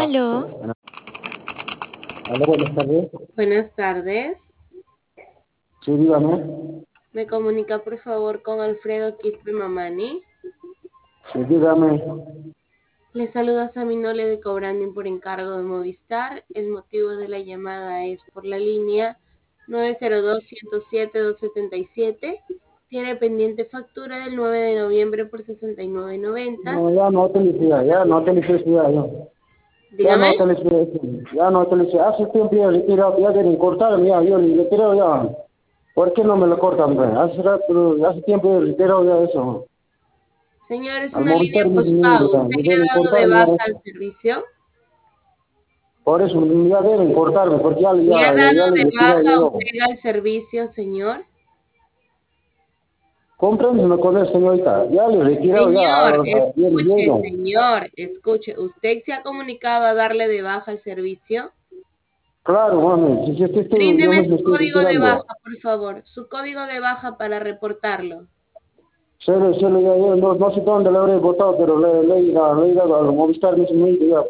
Aló, Hola, buenas tardes. Buenas tardes. Sí, dígame. Me comunica por favor con Alfredo Quispe Mamani. Sí, dígame. Le saluda Saminole de Cobranding por encargo de Movistar. El motivo de la llamada es por la línea 902-107-277. Tiene pendiente factura del 9 de noviembre por 69.90. No, ya no utilicé, ya no utilicé, ya. Ya no Dígame. utilicé, ya no utilicé. Hace tiempo ya retirado, ya deben cortarme, ya, yo le retiro ya. ¿Por qué no me lo cortan, pues? Hace tiempo ya retirado ya eso. Señor, es Al una línea Movistar me postpago. ya, ¿Usted me le deben ha dado de cortarme ya baja eso. al servicio? Por eso ya deben cortarme, porque ¿Le ha dado ya le de retirado baja yo. usted al servicio, señor? Cómprenme con eso, señorita. Ya le he retirado ya, Señor, bien escuche, lleno. señor, escuche. ¿Usted se ha comunicado a darle de baja el servicio? Claro, mami, si yo Bríndeme mismo su estoy código de baja, retirando. por favor. Su código de baja para reportarlo. Ya, no sé dónde le habré votado, pero le he ido a Movistar mismo ya